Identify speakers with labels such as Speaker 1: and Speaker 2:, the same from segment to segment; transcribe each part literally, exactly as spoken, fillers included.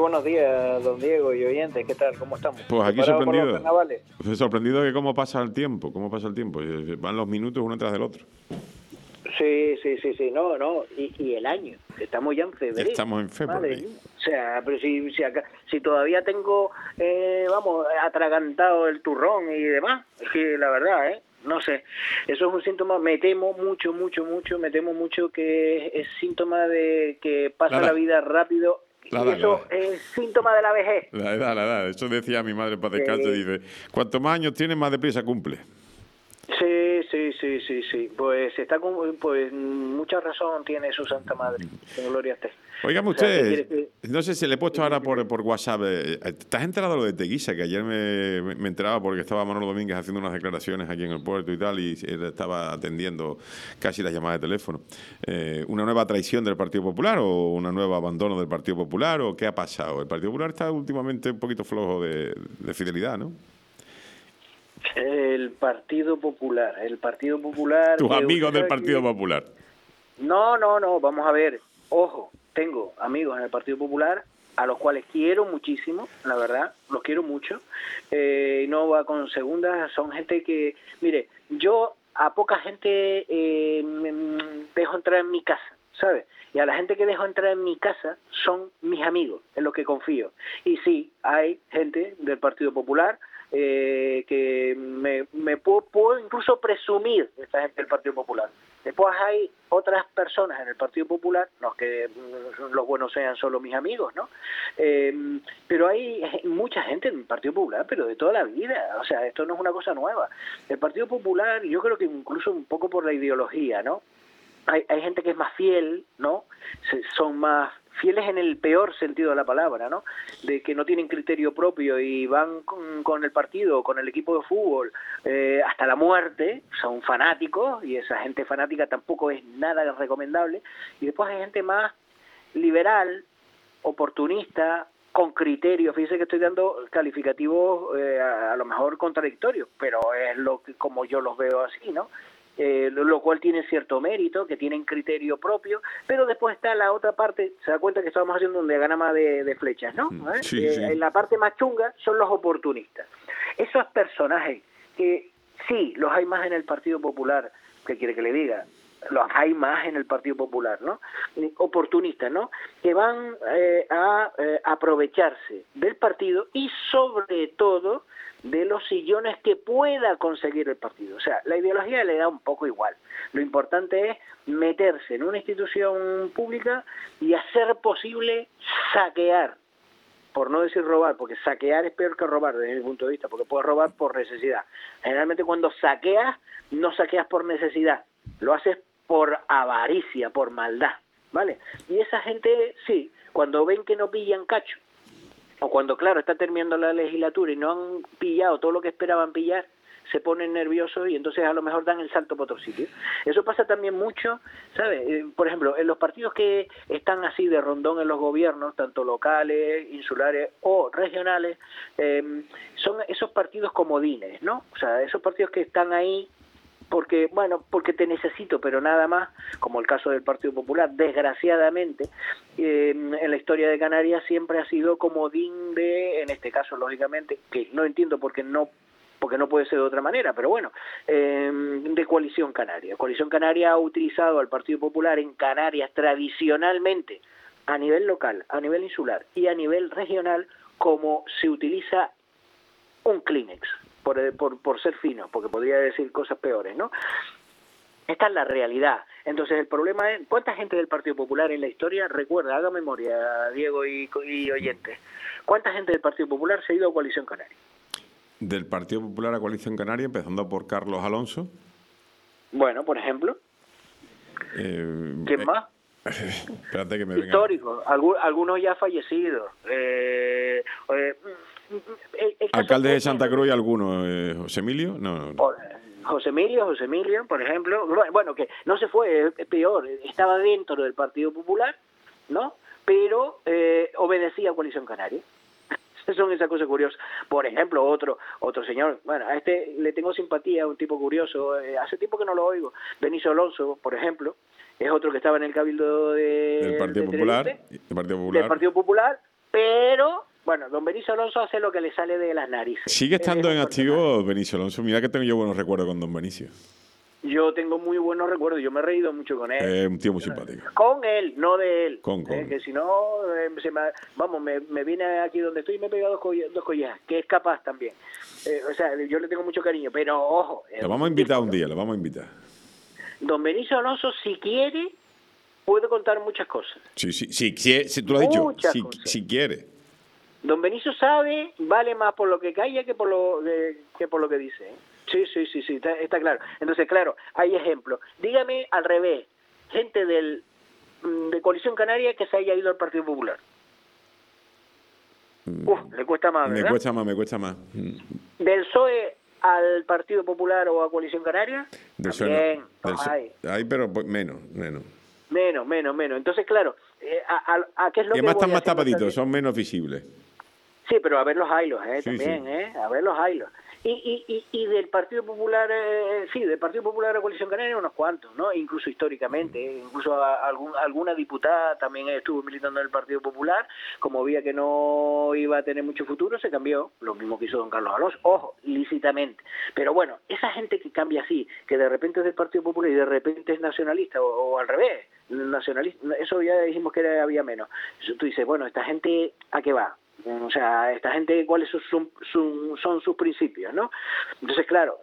Speaker 1: buenos días, don Diego y oyentes, ¿qué tal? ¿Cómo estamos?
Speaker 2: Pues aquí sorprendido.
Speaker 1: Pues
Speaker 2: sorprendido de cómo pasa el tiempo, cómo pasa el tiempo. Van los minutos uno tras del otro.
Speaker 1: Sí, sí, sí, sí, no, no, y, y el año, estamos ya en febrero.
Speaker 2: Estamos en febrero.
Speaker 1: O sea, pero si, si, acá, si todavía tengo, eh, vamos, atragantado el turrón y demás, es que la verdad, ¿eh? No sé, eso es un síntoma, me temo mucho, mucho, mucho, me temo mucho que es, es síntoma de que pasa la, la vida rápido. La y edad, eso es síntoma de la vejez.
Speaker 2: La edad, la edad. Eso decía mi madre para descanso, eh, dice, cuanto más años tienes, más deprisa cumple.
Speaker 1: Sí, sí, sí, sí, sí. Pues está con, pues mucha razón tiene su santa madre. Que gloria esté.
Speaker 2: Óigame usted, o sea, que, no sé si le he puesto ahora por, por WhatsApp. ¿Te has enterado de lo de Teguisa? Que ayer me, me enteraba porque estaba Manolo Domínguez haciendo unas declaraciones aquí en el puerto y tal, y él estaba atendiendo casi las llamadas de teléfono. Eh, ¿Una nueva traición del Partido Popular o un nuevo abandono del Partido Popular o qué ha pasado? El Partido Popular está últimamente un poquito flojo de, de fidelidad, ¿no?
Speaker 1: El Partido Popular, el Partido Popular...
Speaker 2: Tus amigos del Partido que... Popular.
Speaker 1: No, no, no, vamos a ver, ojo, tengo amigos en el Partido Popular a los cuales quiero muchísimo, la verdad, los quiero mucho, eh, no va con segundas, son gente que, mire, yo a poca gente eh, dejo entrar en mi casa, ¿sabes? Y a la gente que dejo entrar en mi casa son mis amigos, en los que confío. Y sí, hay gente del Partido Popular eh, que me, me puedo, puedo incluso presumir de esta gente del Partido Popular. Después hay otras personas en el Partido Popular, no es que los buenos sean solo mis amigos, ¿no? Eh, pero hay mucha gente en el Partido Popular, pero de toda la vida, o sea, esto no es una cosa nueva. El Partido Popular, yo creo que incluso un poco por la ideología, ¿no? Hay, hay gente que es más fiel, ¿no? Son más fieles en el peor sentido de la palabra, ¿no? De que no tienen criterio propio y van con, con el partido, con el equipo de fútbol, eh, hasta la muerte, son fanáticos, y esa gente fanática tampoco es nada recomendable. Y después hay gente más liberal, oportunista, con criterio. Fíjese que estoy dando calificativos eh, a, a lo mejor contradictorios, pero es lo que como yo los veo así, ¿no? Eh, lo, lo cual tiene cierto mérito, que tienen criterio propio, pero después está la otra parte, se da cuenta que estamos haciendo un diagrama de, de flechas, ¿no? ¿Eh?
Speaker 2: Sí,
Speaker 1: eh,
Speaker 2: sí.
Speaker 1: En la parte más chunga son los oportunistas. Esos personajes que sí, los hay más en el Partido Popular, ¿qué quiere que le diga? Los hay más en el Partido Popular, ¿no? Oportunistas, ¿no? Que van eh, a eh, aprovecharse del partido y sobre todo de los sillones que pueda conseguir el partido. O sea, la ideología le da un poco igual. Lo importante es meterse en una institución pública y hacer posible saquear, por no decir robar, porque saquear es peor que robar desde mi punto de vista, porque puedes robar por necesidad. Generalmente cuando saqueas, no saqueas por necesidad, lo haces por avaricia, por maldad, ¿vale? Y esa gente, sí, cuando ven que no pillan cacho, o cuando, claro, está terminando la legislatura y no han pillado todo lo que esperaban pillar, se ponen nerviosos y entonces a lo mejor dan el salto para otro sitio. Eso pasa también mucho, ¿sabes? Eh, por ejemplo, en los partidos que están así de rondón en los gobiernos, tanto locales, insulares o regionales, eh, son esos partidos comodines, ¿no? O sea, esos partidos que están ahí porque, bueno, porque te necesito, pero nada más, como el caso del Partido Popular, desgraciadamente, eh, en la historia de Canarias siempre ha sido comodín de, en este caso, lógicamente, que no entiendo por qué no, porque no puede ser de otra manera, pero bueno, eh, de Coalición Canaria. Coalición Canaria ha utilizado al Partido Popular en Canarias tradicionalmente, a nivel local, a nivel insular y a nivel regional, como se utiliza un Kleenex. Por, por, por ser fino, porque podría decir cosas peores, ¿no? Esta es la realidad. Entonces el problema es, ¿cuánta gente del Partido Popular en la historia, recuerda, haga memoria, Diego y, y oyentes, cuánta gente del Partido Popular se ha ido a Coalición Canaria?
Speaker 2: Del Partido Popular a Coalición Canaria, empezando por Carlos Alonso.
Speaker 1: Bueno, por ejemplo.
Speaker 2: Eh,
Speaker 1: ¿Quién
Speaker 2: eh,
Speaker 1: más?
Speaker 2: Espérate que me venga.
Speaker 1: Históricos, Algu algunos ya fallecidos. Eh, eh, el, el
Speaker 2: Alcalde de Santa Cruz y alguno, eh, José Emilio, no, no.
Speaker 1: José Emilio, José Emilio, por ejemplo, bueno, que no se fue, es peor, estaba dentro del Partido Popular, ¿no? Pero eh, obedecía a Coalición Canaria. Son esas cosas curiosas. Por ejemplo, otro otro señor, bueno, a este le tengo simpatía, un tipo curioso, eh, hace tiempo que no lo oigo, Benicio Alonso, por ejemplo, es otro que estaba en el Cabildo de,
Speaker 2: del Partido
Speaker 1: de
Speaker 2: Popular,
Speaker 1: Tenerife,
Speaker 2: del Partido Popular,
Speaker 1: del Partido Popular, Pero, bueno, don Benicio Alonso hace lo que le sale de las narices.
Speaker 2: Sigue estando en activo Benicio Alonso. Mira que tengo yo buenos recuerdos con don Benicio.
Speaker 1: Yo tengo muy buenos recuerdos, yo me he reído mucho con él.
Speaker 2: Es eh, un tío muy simpático.
Speaker 1: Con él, no de él.
Speaker 2: Con, con.
Speaker 1: Eh, que si no, eh, se me, vamos, me, me vine aquí donde estoy y me he pegado dos, coll dos collejas, que es capaz también. Eh, o sea, yo le tengo mucho cariño, pero ojo.
Speaker 2: Lo vamos a invitar un día, lo vamos a invitar.
Speaker 1: Don Benicio Alonso, si quiere, puede contar muchas cosas.
Speaker 2: Sí, sí, sí, sí, sí tú lo has dicho, si, si quiere.
Speaker 1: Don Benicio sabe, vale más por lo que calla que por lo, que, que por lo que dice, ¿eh? Sí, sí, sí, sí, está, está claro. Entonces, claro, hay ejemplos. Dígame al revés, gente del de Coalición Canaria que se haya ido al Partido Popular. Uf, le cuesta más, ¿verdad?
Speaker 2: Me cuesta más, me cuesta más.
Speaker 1: ¿Del P S O E al Partido Popular o a Coalición Canaria?
Speaker 2: Del
Speaker 1: También,
Speaker 2: no,
Speaker 1: no
Speaker 2: del
Speaker 1: hay.
Speaker 2: Hay, pero menos, menos.
Speaker 1: Menos, menos, menos. Entonces, claro, eh, a, a, a qué es lo
Speaker 2: y
Speaker 1: que
Speaker 2: además
Speaker 1: voy
Speaker 2: están más tapaditos, son menos visibles.
Speaker 1: Sí, pero a ver los hilos, ¿eh?
Speaker 2: Sí,
Speaker 1: También,
Speaker 2: sí.
Speaker 1: ¿eh? A ver los hilos. Y, y, y, y del Partido Popular, eh, sí, del Partido Popular a Coalición Canaria unos cuantos, ¿no? Incluso históricamente, ¿eh? Incluso a, a algún, alguna diputada también estuvo militando en el Partido Popular, como veía que no iba a tener mucho futuro, se cambió, lo mismo que hizo don Carlos Alonso, ojo, lícitamente. Pero bueno, esa gente que cambia así, que de repente es del Partido Popular y de repente es nacionalista, o, o al revés, nacionalista, eso ya dijimos que era, había menos. Eso tú dices, bueno, esta gente, ¿a qué va? O sea, esta gente, ¿cuáles son, son, son, son sus principios, no? Entonces, claro,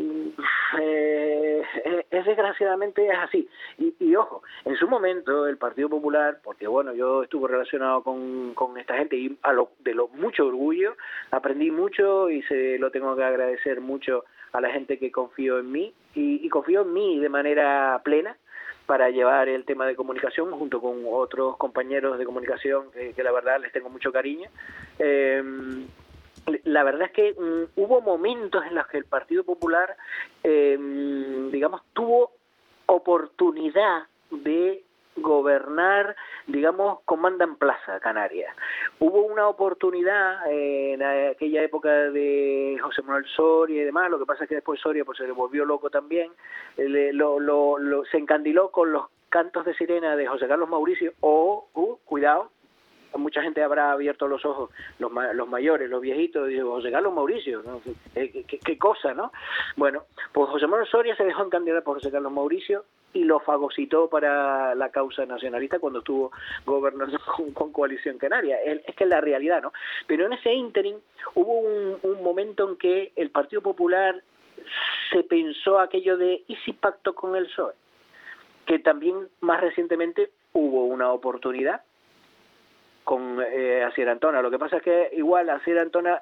Speaker 1: eh, es desgraciadamente es así. Y, y ojo, en su momento el Partido Popular, porque bueno, yo estuve relacionado con, con esta gente y a lo, de lo mucho orgullo, aprendí mucho y se lo tengo que agradecer mucho a la gente que confió en mí y, y confió en mí de manera plena para llevar el tema de comunicación junto con otros compañeros de comunicación que, que la verdad les tengo mucho cariño. Eh, la verdad es que um, hubo momentos en los que el Partido Popular, eh, digamos, tuvo oportunidad de gobernar, digamos, comanda en plaza Canarias. Hubo una oportunidad eh, en aquella época de José Manuel Soria y demás, lo que pasa es que después Soria pues se le volvió loco también, eh, lo, lo, lo, se encandiló con los cantos de sirena de José Carlos Mauricio, o, uh, cuidado, mucha gente habrá abierto los ojos, los, los mayores, los viejitos, y digo, José Carlos Mauricio, ¿no? ¿Qué, qué, qué cosa, ¿no? Bueno, pues José Manuel Soria se dejó encandilar por José Carlos Mauricio y lo fagocitó para la causa nacionalista cuando estuvo gobernando con, con Coalición Canaria. Es, es que es la realidad, ¿no? Pero en ese ínterin hubo un, un momento en que el Partido Popular se pensó aquello de ¿y si pacto con el P S O E? Que también más recientemente hubo una oportunidad con eh, Asier Antona. Lo que pasa es que igual a Asier Antona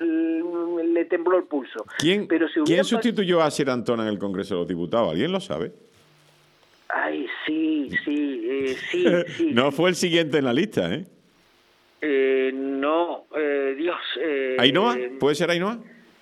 Speaker 1: le tembló el pulso.
Speaker 2: ¿Quién,
Speaker 1: Pero si
Speaker 2: ¿quién sustituyó a Asier Antona en el Congreso de los Diputados? ¿Alguien lo sabe?
Speaker 1: Ay, sí, sí, eh, sí, sí.
Speaker 2: No fue el siguiente en la lista, ¿eh?
Speaker 1: Eh, no, eh, Dios. Eh,
Speaker 2: ¿Ainhoa? ¿Puede ser Ainhoa?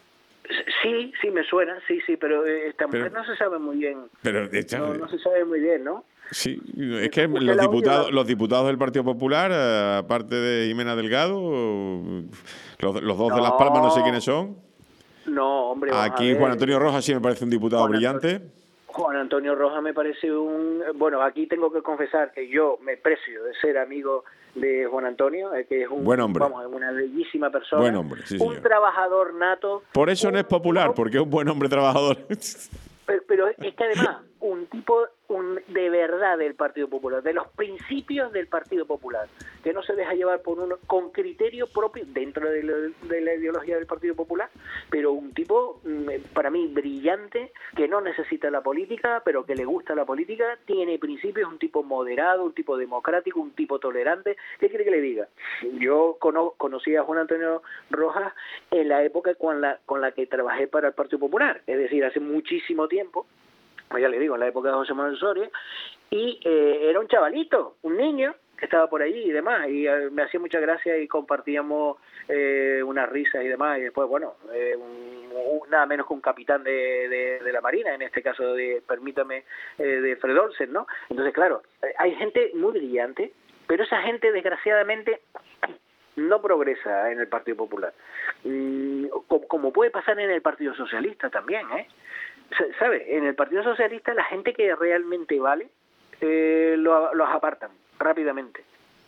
Speaker 1: Sí, sí, me suena, sí, sí, pero esta mujer
Speaker 2: pero,
Speaker 1: no se sabe muy bien.
Speaker 2: Pero, esta,
Speaker 1: no, no se sabe muy bien, ¿no?
Speaker 2: Sí, es que los diputados, los diputados del Partido Popular, aparte de Jimena Delgado, los, los dos no, de Las Palmas no sé quiénes son.
Speaker 1: No, hombre.
Speaker 2: Aquí Juan Antonio Rojas sí me parece un diputado Juan brillante.
Speaker 1: Antonio, Juan Antonio Rojas me parece un... Bueno, aquí tengo que confesar que yo me precio de ser amigo de Juan Antonio, que es un
Speaker 2: buen hombre.
Speaker 1: Vamos, una bellísima persona.
Speaker 2: Buen hombre, sí,
Speaker 1: un
Speaker 2: señor.
Speaker 1: Trabajador nato.
Speaker 2: Por eso
Speaker 1: un,
Speaker 2: no es popular, porque es un buen hombre trabajador.
Speaker 1: Pero, pero es que además, un tipo un, de verdad del Partido Popular, de los principios del Partido Popular, que no se deja llevar por uno, con criterio propio dentro de, lo, de la ideología del Partido Popular, pero un tipo, para mí, brillante, que no necesita la política, pero que le gusta la política, tiene principios, un tipo moderado, un tipo democrático, un tipo tolerante. ¿Qué quiere que le diga? Yo cono, conocí a Juan Antonio Rojas en la época con la, con la que trabajé para el Partido Popular, es decir, hace muchísimo tiempo, ya le digo, en la época de José Manuel Soria, y eh, era un chavalito, un niño, que estaba por allí y demás, y eh, me hacía mucha gracia y compartíamos eh, unas risas y demás, y después, bueno, eh, un, un, nada menos que un capitán de, de, de la Marina, en este caso, de permítame, eh, de Fred Olsen, ¿no? Entonces, claro, hay gente muy brillante, pero esa gente, desgraciadamente, no progresa en el Partido Popular, mm, como, como puede pasar en el Partido Socialista también, ¿eh? ¿Sabe? En el Partido Socialista la gente que realmente vale eh, lo, los apartan rápidamente.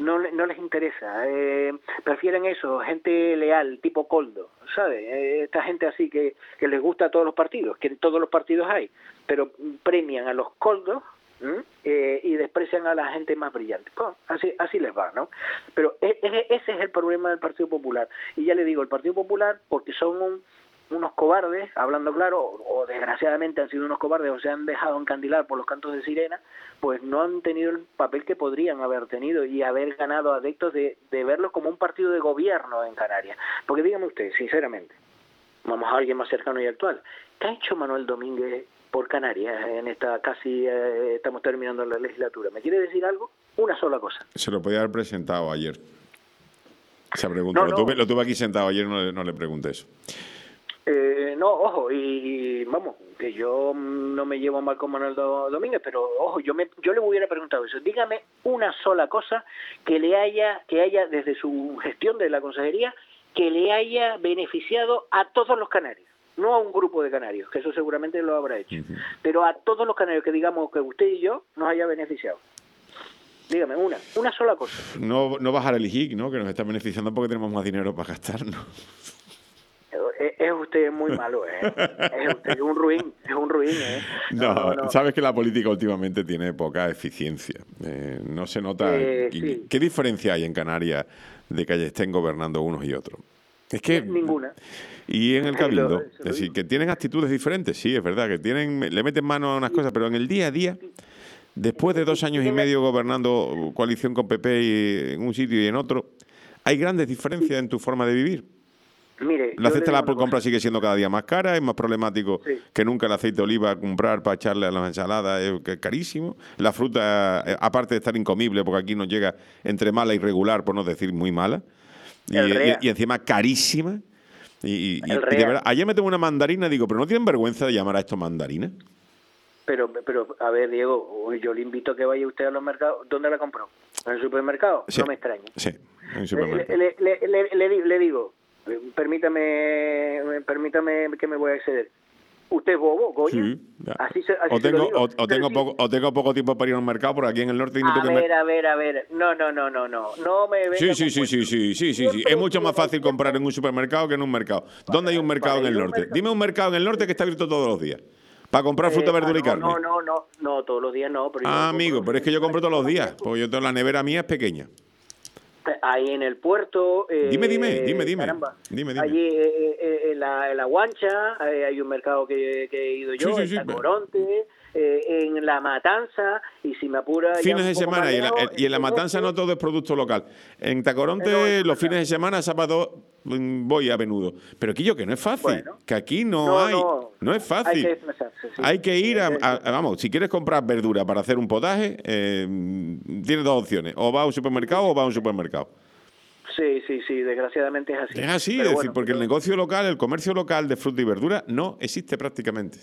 Speaker 1: no, no les interesa, eh, prefieren eso, gente leal, tipo Coldo, ¿sabes? Eh, esta gente así que, que les gusta a todos los partidos, que en todos los partidos hay, pero premian a los Coldos eh, y desprecian a la gente más brillante. Pues, así, así les va, ¿no? Pero e, e, ese es el problema del Partido Popular. Y ya le digo, el Partido Popular, porque son un unos cobardes, hablando claro, o, o desgraciadamente han sido unos cobardes o se han dejado encandilar por los cantos de sirena, pues no han tenido el papel que podrían haber tenido y haber ganado adeptos de, de verlos como un partido de gobierno en Canarias. Porque dígame usted, sinceramente, vamos a alguien más cercano y actual, ¿qué ha hecho Manuel Domínguez por Canarias en esta casi, eh, estamos terminando la legislatura? ¿Me quiere decir algo? Una sola cosa.
Speaker 2: Se lo podía haber presentado ayer. Esa pregunta. No, no. Lo, tuve, lo tuve aquí sentado ayer, no, no le pregunté eso.
Speaker 1: Eh, no, ojo, y, y vamos, que yo no me llevo mal con Manuel Domínguez, pero ojo, yo me yo le hubiera preguntado eso. Dígame una sola cosa que le haya, que haya desde su gestión de la consejería, que le haya beneficiado a todos los canarios, no a un grupo de canarios, que eso seguramente lo habrá hecho, uh-huh. pero a todos los canarios que digamos que usted y yo nos haya beneficiado. Dígame una, una sola cosa.
Speaker 2: No, no bajar el I G I C, ¿no? Que nos está beneficiando porque tenemos más dinero para gastar, ¿no?
Speaker 1: Es usted muy malo, ¿eh? Es usted un ruin, es un ruin, ¿eh?
Speaker 2: No, no, no. Sabes que la política últimamente tiene poca eficiencia. Eh, no se nota...
Speaker 1: Eh,
Speaker 2: ¿Qué,
Speaker 1: sí.
Speaker 2: ¿Qué diferencia hay en Canarias de que estén gobernando unos y otros? Es que...
Speaker 1: Ninguna.
Speaker 2: Y en el Cabildo, es decir, que tienen actitudes diferentes, sí, es verdad, que tienen le meten mano a unas cosas, pero en el día a día, después de dos años y medio gobernando coalición con P P y en un sitio y en otro, hay grandes diferencias en tu forma de vivir.
Speaker 1: Mire,
Speaker 2: la cesta de la compra sigue siendo cada día más cara, es más problemático
Speaker 1: sí.
Speaker 2: que nunca el aceite de oliva a comprar para echarle a las ensaladas, es carísimo. La fruta, aparte de estar incomible, porque aquí nos llega entre mala y regular, por no decir muy mala, y, y, y encima carísima. Y, y, y de verdad, ayer me tomé una mandarina y digo, ¿pero no tienen vergüenza de llamar a esto mandarina?
Speaker 1: Pero, pero a ver, Diego, yo le invito a que vaya usted a los mercados. ¿Dónde la compró? ¿En el supermercado?
Speaker 2: Sí,
Speaker 1: no me extraña.
Speaker 2: Sí, en el supermercado.
Speaker 1: Le, le, le, le, le, le digo... Permítame, permítame que me voy a exceder. ¿Usted es bobo, coño?
Speaker 2: Sí,
Speaker 1: así se, así
Speaker 2: o, tengo,
Speaker 1: se lo digo.
Speaker 2: o, o, tengo
Speaker 1: sí.
Speaker 2: poco, o tengo poco tiempo para ir a un mercado, por aquí en el norte...
Speaker 1: A
Speaker 2: que
Speaker 1: ver,
Speaker 2: me...
Speaker 1: a ver, a ver. No, no, no, no, no. No me venga
Speaker 2: Sí, sí, sí, sí, sí, sí, sí, sí. Es mucho más fácil comprar en un supermercado que en un mercado. ¿Dónde hay un mercado en el norte? Dime un mercado en el norte que está abierto todos los días. Para comprar fruta,
Speaker 1: eh,
Speaker 2: verdura
Speaker 1: no,
Speaker 2: y carne.
Speaker 1: No, no, no, no, todos los días no. Pero
Speaker 2: ah, amigo, pero es que yo compro todos los días. Porque yo tengo la nevera mía es pequeña.
Speaker 1: Ahí en el puerto... Eh,
Speaker 2: dime, dime, dime, dime.
Speaker 1: Caramba,
Speaker 2: dime, dime.
Speaker 1: Allí eh, eh, en, la, en la Guancha eh, hay un mercado que, que he ido yo,
Speaker 2: sí, sí, sí,
Speaker 1: en Tacoronte, eh, en La Matanza, y si me apura...
Speaker 2: Fines de semana, y en, la, y en La Matanza no todo es producto local. En Tacoronte
Speaker 1: no,
Speaker 2: los fines de semana, sábado, voy a menudo. Pero Quillo, que no es fácil, bueno, que aquí no, no hay, no, no es fácil.
Speaker 1: Hay que, sí.
Speaker 2: hay que ir a, a, a, vamos, si quieres comprar verdura para hacer un potaje, eh, tienes dos opciones, o va a un supermercado o va a un supermercado.
Speaker 1: Sí, sí, sí, desgraciadamente es así.
Speaker 2: Es así,
Speaker 1: pero
Speaker 2: es
Speaker 1: bueno,
Speaker 2: decir, porque pero... el negocio local, el comercio local de fruta y verdura no existe prácticamente.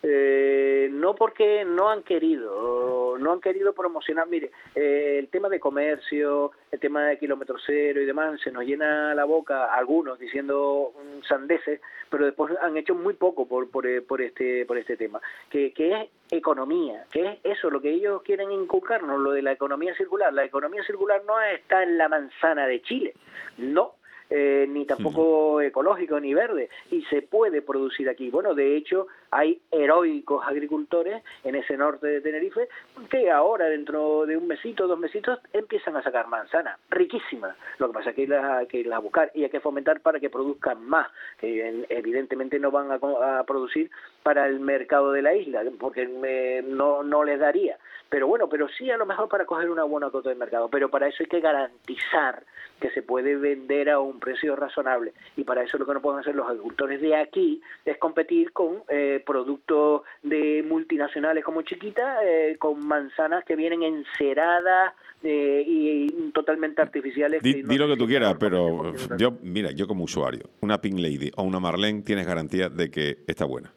Speaker 1: Eh, no porque no han querido, no han querido promocionar. Mire, eh, el tema de comercio, el tema de kilómetro cero y demás, se nos llena la boca algunos diciendo sandeces, pero después han hecho muy poco por por, por este por este tema, que, que es economía, que es eso lo que ellos quieren inculcarnos, lo de la economía circular. La economía circular no está en la manzana de Chile, no. Eh, ni tampoco sí. ecológico ni verde, y se puede producir aquí. Bueno, de hecho, hay heroicos agricultores en ese norte de Tenerife que ahora, dentro de un mesito, dos mesitos, empiezan a sacar manzanas riquísimas. Lo que pasa es que hay que, que irlas a buscar y hay que fomentar para que produzcan más, que evidentemente no van a, a producir para el mercado de la isla, porque me, no, no les daría. Pero bueno, pero sí a lo mejor para coger una buena cuota de mercado, pero para eso hay que garantizar que se puede vender a un precio razonable, y para eso lo que no pueden hacer los agricultores de aquí es competir con eh, productos de multinacionales como Chiquita, eh, con manzanas que vienen enceradas eh, y, y totalmente artificiales.
Speaker 2: Di,
Speaker 1: no
Speaker 2: di lo que tú quieras, pero yo, mira, yo como usuario, una Pink Lady o una Marlene tienes garantía de que está buena.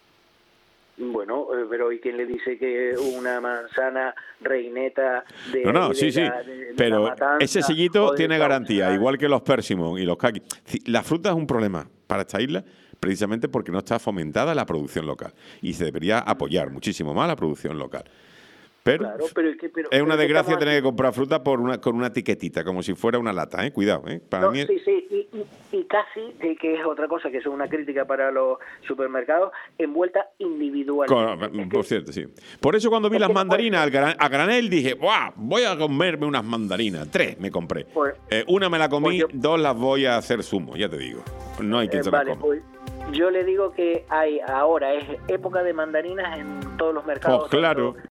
Speaker 1: Bueno, eh, pero ¿y quién le dice que una manzana reineta de...
Speaker 2: No, no,
Speaker 1: de
Speaker 2: sí, sí,
Speaker 1: la, de, de
Speaker 2: pero ese sellito tiene garantía,
Speaker 1: Pausa,
Speaker 2: igual que los persimmon y los kaki. La fruta es un problema para esta isla precisamente porque no está fomentada la producción local y se debería apoyar muchísimo más la producción local. Pero,
Speaker 1: claro, pero, es, que, pero
Speaker 2: es una
Speaker 1: pero
Speaker 2: desgracia tener que comprar fruta por una, con una etiquetita, como si fuera una lata, ¿eh? Cuidado, ¿eh? Para
Speaker 1: no,
Speaker 2: mí es...
Speaker 1: Sí, sí, y, y, y casi, de que es otra cosa, que es una crítica para los supermercados, envuelta individualmente.
Speaker 2: Con,
Speaker 1: es
Speaker 2: por
Speaker 1: que,
Speaker 2: cierto, sí. Por eso cuando vi las
Speaker 1: que no
Speaker 2: mandarinas al gran, a granel dije, ¡buah! Voy a comerme unas mandarinas. Tres me compré.
Speaker 1: Pues,
Speaker 2: eh, una me la comí,
Speaker 1: pues yo,
Speaker 2: dos las voy a hacer zumo, ya te digo. No hay quien
Speaker 1: eh,
Speaker 2: se
Speaker 1: vale,
Speaker 2: las coma.
Speaker 1: Pues, yo le digo que hay ahora es época de mandarinas en todos los mercados.
Speaker 2: Pues claro.
Speaker 1: Tanto